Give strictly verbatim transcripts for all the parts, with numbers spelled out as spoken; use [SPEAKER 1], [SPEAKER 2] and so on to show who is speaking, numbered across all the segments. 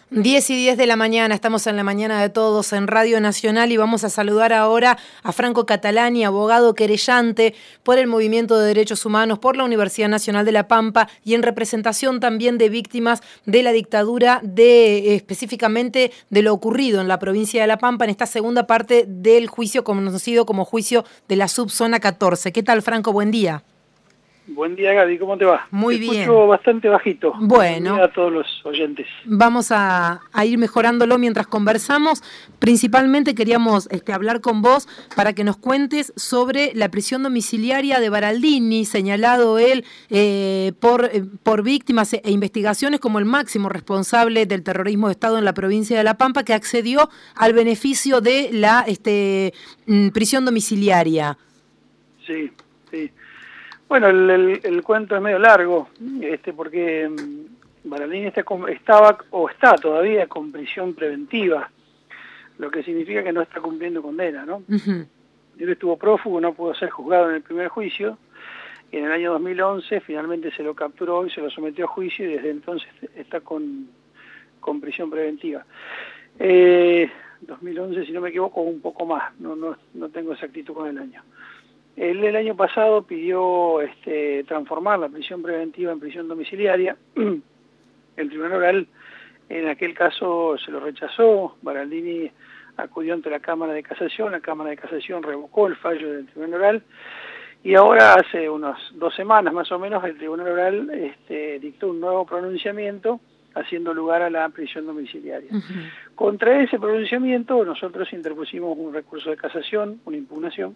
[SPEAKER 1] diez y diez de la mañana, estamos en la mañana de todos en Radio Nacional y vamos a saludar ahora a Franco Catalani, abogado querellante por el Movimiento de Derechos Humanos, por la Universidad Nacional de La Pampa y en representación también de víctimas de la dictadura, de específicamente de lo ocurrido en la provincia de La Pampa en esta segunda parte del juicio conocido como juicio de la subzona catorce. ¿Qué tal, Franco? Buen día.
[SPEAKER 2] Buen día, Gaby, ¿cómo te va?
[SPEAKER 1] Muy
[SPEAKER 2] te
[SPEAKER 1] bien.
[SPEAKER 2] Escucho bastante bajito.
[SPEAKER 1] Bueno.
[SPEAKER 2] Buen día a todos los oyentes.
[SPEAKER 1] Vamos a, a ir mejorándolo mientras conversamos. Principalmente queríamos este, hablar con vos para que nos cuentes sobre la prisión domiciliaria de Baraldini, señalado él eh, por, eh, por víctimas e investigaciones como el máximo responsable del terrorismo de Estado en la provincia de La Pampa, que accedió al beneficio de la este, prisión domiciliaria.
[SPEAKER 2] Sí, sí. Bueno, el, el, el cuento es medio largo, este, porque Baraldini está, estaba o está todavía con prisión preventiva, lo que significa que no está cumpliendo condena, ¿no? Uh-huh. Él estuvo prófugo, no pudo ser juzgado en el primer juicio, y en el año dos mil once finalmente se lo capturó y se lo sometió a juicio, y desde entonces está con, con prisión preventiva. Eh, dos mil once, si no me equivoco, un poco más, no, no, no tengo exactitud con el año. Él el año pasado pidió este, transformar la prisión preventiva en prisión domiciliaria. El Tribunal Oral en aquel caso se lo rechazó. Baraldini acudió ante la Cámara de Casación, la Cámara de Casación revocó el fallo del Tribunal Oral y ahora hace unas dos semanas más o menos el Tribunal Oral este, dictó un nuevo pronunciamiento haciendo lugar a la prisión domiciliaria. Uh-huh. Contra ese pronunciamiento nosotros interpusimos un recurso de casación, una impugnación,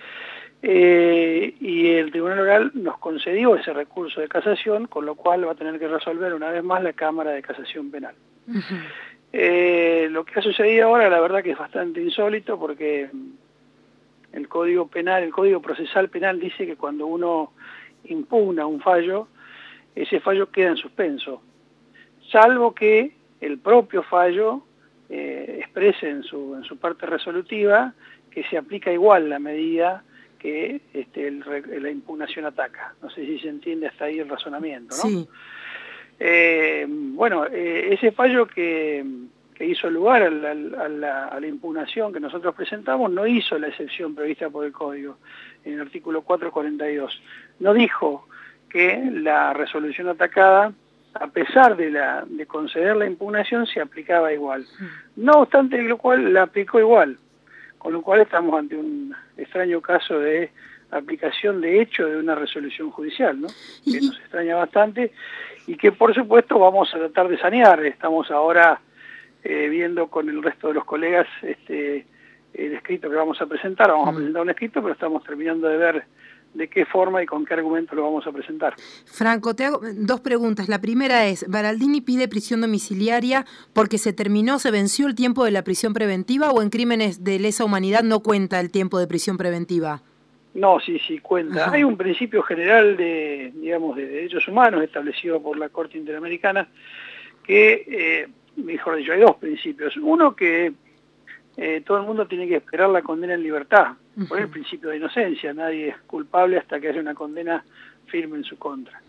[SPEAKER 2] Eh, y el Tribunal Oral nos concedió ese recurso de casación, con lo cual va a tener que resolver una vez más la Cámara de Casación Penal. Uh-huh. eh, lo que ha sucedido ahora, la verdad que es bastante insólito, porque el Código Penal, el Código Procesal Penal dice que cuando uno impugna un fallo, ese fallo queda en suspenso, salvo que el propio fallo eh, exprese en su, en su parte resolutiva que se aplica igual la medida que este, el, la impugnación ataca. No sé si se entiende hasta ahí el razonamiento, ¿no?
[SPEAKER 1] Sí.
[SPEAKER 2] Eh, bueno, eh, ese fallo que, que hizo lugar a la, a, la, a la impugnación que nosotros presentamos no hizo la excepción prevista por el Código en el artículo cuatrocientos cuarenta y dos. No dijo que la resolución atacada, a pesar de, la, de conceder la impugnación, se aplicaba igual. No obstante lo cual la aplicó igual. Con lo cual estamos ante un extraño caso de aplicación de hecho de una resolución judicial, ¿no? Que nos extraña bastante y que por supuesto vamos a tratar de sanear. Estamos ahora eh, viendo con el resto de los colegas este, el escrito que vamos a presentar. Vamos a presentar un escrito, pero estamos terminando de ver de qué forma y con qué argumento lo vamos a presentar.
[SPEAKER 1] Franco, te hago dos preguntas. La primera es, ¿Baraldini pide prisión domiciliaria porque se terminó, se venció el tiempo de la prisión preventiva o en crímenes de lesa humanidad no cuenta el tiempo de prisión preventiva?
[SPEAKER 2] No, sí, sí, cuenta. Ajá. Hay un principio general de, digamos, de derechos humanos establecido por la Corte Interamericana que, eh, mejor dicho, hay dos principios. Uno que eh, todo el mundo tiene que esperar la condena en libertad, por el principio de inocencia, nadie es culpable hasta que haya una condena firme en su contra.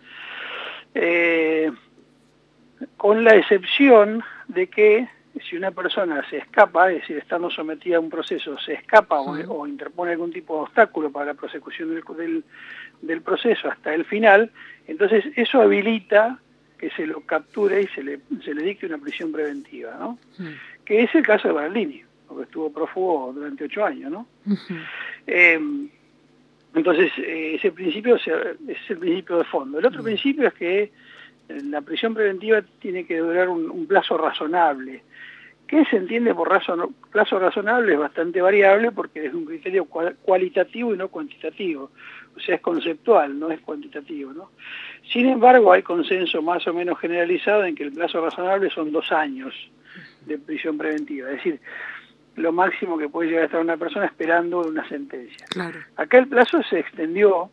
[SPEAKER 2] Eh, con la excepción de que si una persona se escapa, es decir, estando sometida a un proceso, se escapa o, o interpone algún tipo de obstáculo para la prosecución del, del, del proceso hasta el final, entonces eso habilita que se lo capture y se le, se le dicte una prisión preventiva, ¿no? Sí. Que es el caso de Baraldini, porque estuvo prófugo durante ocho años, ¿no? Uh-huh. eh, entonces, eh, ese principio es el principio de fondo. El otro uh-huh. principio es que la prisión preventiva tiene que durar un, un plazo razonable. ¿Qué se entiende por razon plazo razonable? Es bastante variable porque es un criterio cual cualitativo y no cuantitativo. O sea, es conceptual, no es cuantitativo, ¿no? Sin embargo, hay consenso más o menos generalizado en que el plazo razonable son dos años de prisión preventiva. Es decir, lo máximo que puede llegar a estar una persona esperando una sentencia. Claro. Acá el plazo se extendió,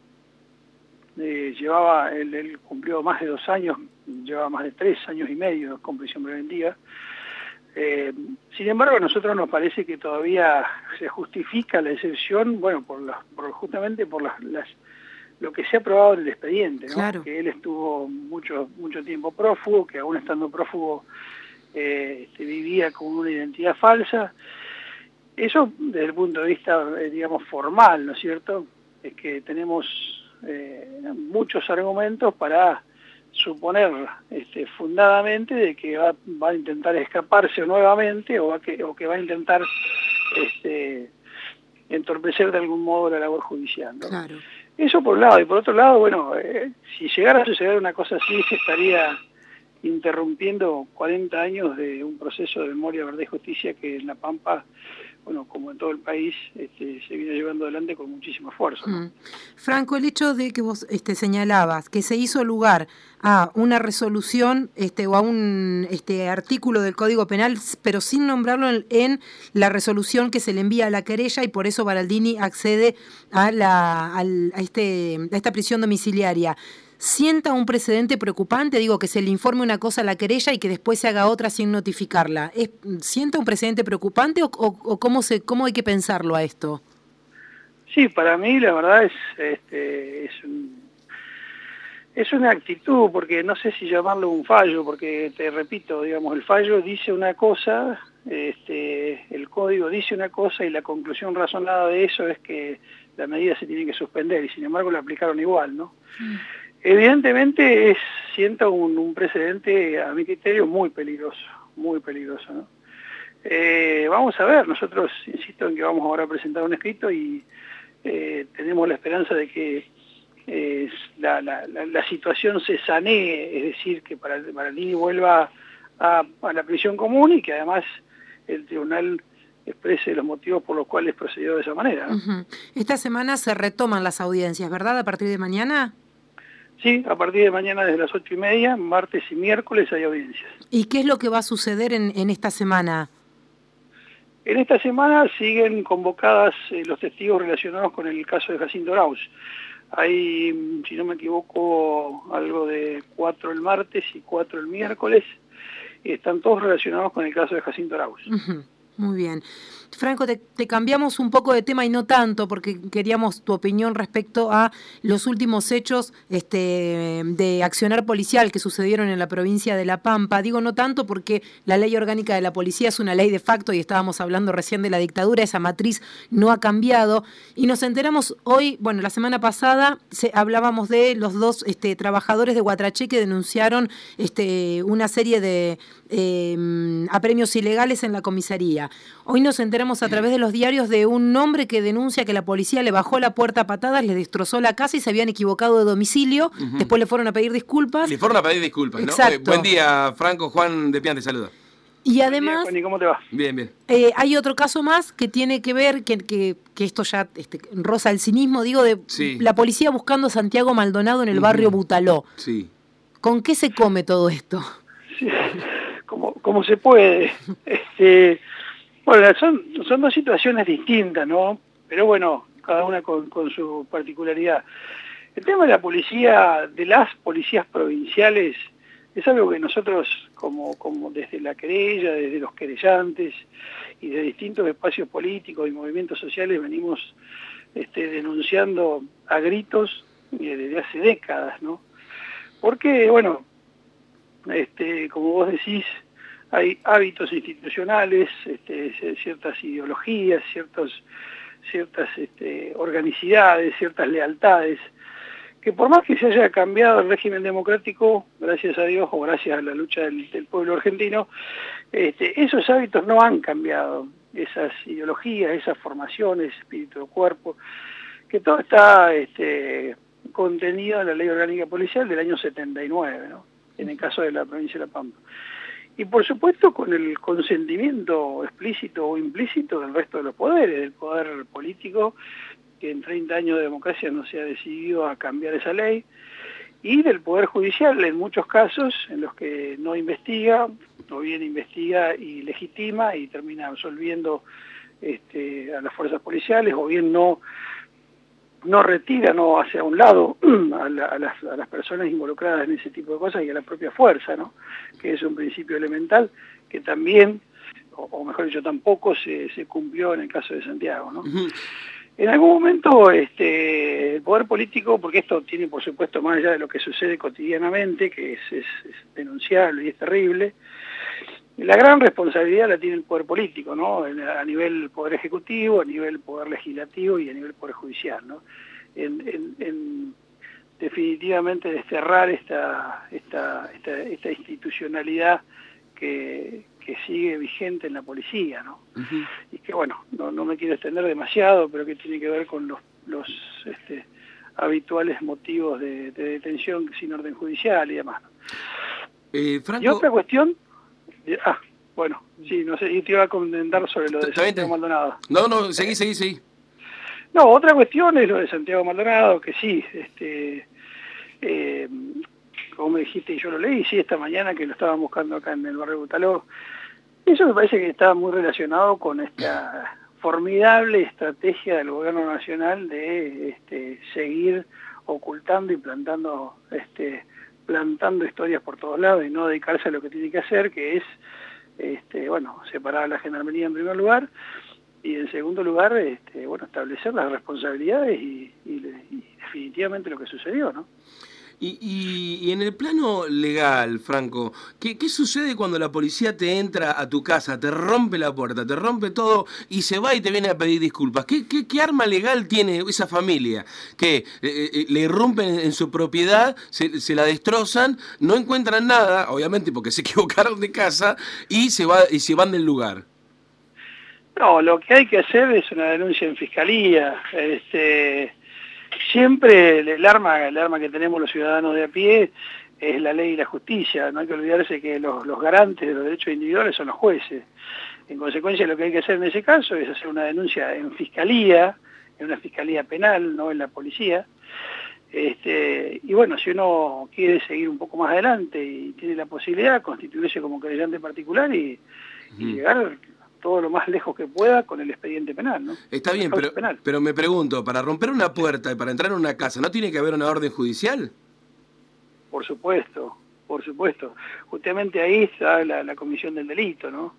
[SPEAKER 2] eh, llevaba, él, él cumplió más de dos años, llevaba más de tres años y medio con prisión preventiva. Eh, sin embargo, a nosotros nos parece que todavía se justifica la excepción, bueno, por, la, por justamente por las, las, lo que se ha probado en el expediente, ¿no? Claro. Que él estuvo mucho, mucho tiempo prófugo, que aún estando prófugo eh, este, vivía con una identidad falsa. Eso desde el punto de vista, eh, digamos, formal, ¿no es cierto? Es que tenemos eh, muchos argumentos para suponer este, fundadamente de que va, va a intentar escaparse nuevamente o, va que, o que va a intentar este, entorpecer de algún modo la labor judicial, ¿no?
[SPEAKER 1] Claro.
[SPEAKER 2] Eso por un lado, y por otro lado, bueno, eh, si llegara a suceder una cosa así, se estaría interrumpiendo cuarenta años de un proceso de memoria, verdad y justicia que en La Pampa, bueno, como en todo el país, este, se viene llevando adelante con muchísimo esfuerzo, ¿no?
[SPEAKER 1] Mm. Franco, el hecho de que vos este, señalabas que se hizo lugar a una resolución este, o a un este, artículo del Código Penal, pero sin nombrarlo en, en la resolución que se le envía a la querella, y por eso Baraldini accede a, la, al, a, este, a esta prisión domiciliaria. ¿Sienta un precedente preocupante? Digo, que se le informe una cosa a la querella y que después se haga otra sin notificarla. ¿Es, ¿Sienta un precedente preocupante o, o, o cómo, se, cómo hay que pensarlo a esto?
[SPEAKER 2] Sí, para mí la verdad es, este, es, un, es una actitud, porque no sé si llamarlo un fallo, porque te repito, digamos, el fallo dice una cosa, este, el código dice una cosa y la conclusión razonada de eso es que la medida se tiene que suspender y sin embargo la aplicaron igual, ¿no? Mm. Evidentemente es, siento un, un precedente a mi criterio muy peligroso, muy peligroso, ¿no? Eh, vamos a ver, nosotros insisto en que vamos ahora a presentar un escrito y eh, tenemos la esperanza de que eh, la, la, la, la situación se sanee, es decir, que para, para el niño vuelva a, a la prisión común y que además el tribunal exprese los motivos por los cuales procedió de esa manera, ¿no?
[SPEAKER 1] Uh-huh. Esta semana se retoman las audiencias, ¿verdad? A partir de mañana.
[SPEAKER 2] Sí, a partir de mañana desde las ocho y media, martes y miércoles hay audiencias.
[SPEAKER 1] ¿Y qué es lo que va a suceder en, en esta semana?
[SPEAKER 2] En esta semana siguen convocadas eh, los testigos relacionados con el caso de Jacinto Arauz. Hay, si no me equivoco, algo de cuatro el martes y cuatro el miércoles. Y están todos relacionados con el caso de Jacinto Arauz.
[SPEAKER 1] Uh-huh. Muy bien. Franco, te, te cambiamos un poco de tema y no tanto, porque queríamos tu opinión respecto a los últimos hechos este, de accionar policial que sucedieron en la provincia de La Pampa. Digo no tanto porque la ley orgánica de la policía es una ley de facto y estábamos hablando recién de la dictadura, esa matriz no ha cambiado. Y nos enteramos hoy, bueno, la semana pasada se, hablábamos de los dos este, trabajadores de Guatraché que denunciaron este, una serie de eh, apremios ilegales en la comisaría. Hoy nos enteramos a través de los diarios de un hombre que denuncia que la policía le bajó la puerta a patadas, le destrozó la casa y se habían equivocado de domicilio. Uh-huh. Después le fueron a pedir disculpas.
[SPEAKER 3] Le fueron a pedir disculpas, ¿no? Eh, buen día, Franco. Juan de Pian te saluda.
[SPEAKER 1] Y además,
[SPEAKER 2] buen día, Juan, ¿cómo te va?
[SPEAKER 3] Bien, bien.
[SPEAKER 1] Eh, hay otro caso más que tiene que ver, que, que, que esto ya este, roza el cinismo, digo, de sí. La policía buscando a Santiago Maldonado en el uh-huh. barrio Butaló.
[SPEAKER 3] Sí.
[SPEAKER 1] ¿Con qué se come todo esto?
[SPEAKER 2] Sí, como, como se puede. Este... Bueno, son, son dos situaciones distintas, ¿no? Pero bueno, cada una con, con su particularidad. El tema de la policía, de las policías provinciales, es algo que nosotros, como, como desde la querella, desde los querellantes y de distintos espacios políticos y movimientos sociales, venimos este, denunciando a gritos desde hace décadas, ¿no? Porque, bueno, este, como vos decís, hay hábitos institucionales, este, ciertas ideologías, ciertos, ciertas este, organicidades, ciertas lealtades, que por más que se haya cambiado el régimen democrático, gracias a Dios o gracias a la lucha del, del pueblo argentino, este, esos hábitos no han cambiado, esas ideologías, esas formaciones, espíritu de cuerpo, que todo está este, contenido en la Ley Orgánica Policial del año setenta y nueve, ¿no? En el caso de la provincia de La Pampa. Y por supuesto con el consentimiento explícito o implícito del resto de los poderes, del poder político, que en treinta años de democracia no se ha decidido a cambiar esa ley, y del poder judicial en muchos casos en los que no investiga, o bien investiga y legitima y termina absolviendo este, a las fuerzas policiales, o bien no no retira, no hace a un lado a, la, a, las, a las personas involucradas en ese tipo de cosas y a la propia fuerza, ¿no? Que es un principio elemental que también, o, o mejor dicho, tampoco se, se cumplió en el caso de Santiago, ¿no? Uh-huh. En algún momento este, el poder político, porque esto tiene por supuesto más allá de lo que sucede cotidianamente, que es, es, es denunciable y es terrible, la gran responsabilidad la tiene el poder político, ¿no? A nivel poder ejecutivo, a nivel poder legislativo y a nivel poder judicial, ¿no? En, en, en definitivamente desterrar esta, esta, esta, esta institucionalidad que, que sigue vigente en la policía, ¿no? Uh-huh. Y que bueno, no, no me quiero extender demasiado, pero que tiene que ver con los, los este, habituales motivos de, de detención sin orden judicial y demás.
[SPEAKER 3] Eh, Franco...
[SPEAKER 2] Y otra cuestión, ah, bueno, sí, no sé, y te iba a comentar sobre lo de Santiago Maldonado.
[SPEAKER 3] No, no, seguí, seguí, seguí.
[SPEAKER 2] No, otra cuestión es lo de Santiago Maldonado, que sí, este, eh, como me dijiste y yo lo leí, sí, esta mañana que lo estaban buscando acá en el barrio Butaló. Eso me parece que está muy relacionado con esta formidable estrategia del gobierno nacional de este, seguir ocultando y plantando, este, plantando historias por todos lados y no dedicarse a lo que tiene que hacer, que es, este, bueno, separar a la gendarmería en primer lugar. Y en segundo lugar, este, bueno, establecer las responsabilidades y, y, y definitivamente lo que sucedió, ¿no?
[SPEAKER 3] Y, y, y en el plano legal, Franco, ¿qué, ¿qué sucede cuando la policía te entra a tu casa, te rompe la puerta, te rompe todo y se va y te viene a pedir disculpas? ¿Qué, qué, qué arma legal tiene esa familia? Que eh, eh, le irrumpen en su propiedad, se, se la destrozan, no encuentran nada, obviamente porque se equivocaron de casa, y se, va, y se van del lugar.
[SPEAKER 2] No, lo que hay que hacer es una denuncia en fiscalía. Este, siempre el arma, el arma que tenemos los ciudadanos de a pie es la ley y la justicia. No hay que olvidarse que los, los garantes de los derechos individuales son los jueces. En consecuencia, lo que hay que hacer en ese caso es hacer una denuncia en fiscalía, en una fiscalía penal, no en la policía. Este, y bueno, si uno quiere seguir un poco más adelante y tiene la posibilidad, constituirse como querellante particular y, y mm. llegar todo lo más lejos que pueda con el expediente penal, ¿no?
[SPEAKER 3] Está bien, pero, pero me pregunto, para romper una puerta y para entrar en una casa, ¿no tiene que haber una orden judicial?
[SPEAKER 2] Por supuesto, por supuesto. Justamente ahí está la, la comisión del delito, ¿no?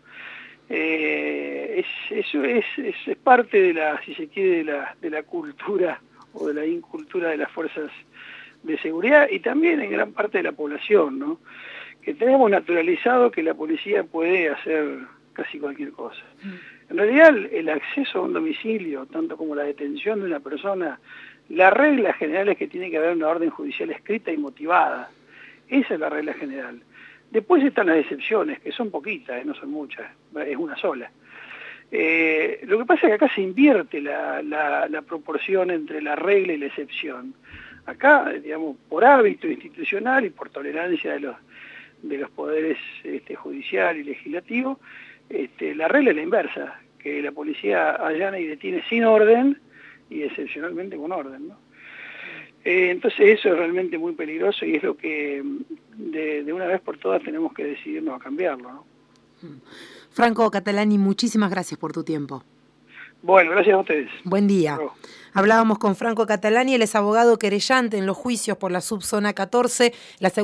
[SPEAKER 2] Eh, es, eso es, es, es parte de la, si se quiere, de la, de la cultura o de la incultura de las fuerzas de seguridad y también en gran parte de la población, ¿no? Que tenemos naturalizado que la policía puede hacer casi cualquier cosa. En realidad el acceso a un domicilio, tanto como la detención de una persona, la regla general es que tiene que haber una orden judicial escrita y motivada. Esa es la regla general. Después están las excepciones, que son poquitas, no son muchas, es una sola. Eh, lo que pasa es que acá se invierte la, la, la proporción entre la regla y la excepción. Acá, digamos, por hábito institucional y por tolerancia de los, de los poderes este, judicial y legislativo, Este, la regla es la inversa, que la policía allana y detiene sin orden y excepcionalmente con orden, ¿no? Eh, entonces eso es realmente muy peligroso y es lo que de, de una vez por todas tenemos que decidirnos a cambiarlo, ¿no?
[SPEAKER 1] Franco Catalani, muchísimas gracias por tu tiempo.
[SPEAKER 2] Bueno, gracias a ustedes.
[SPEAKER 1] Buen día. Luego. Hablábamos con Franco Catalani, él es abogado querellante en los juicios por la subzona catorce. La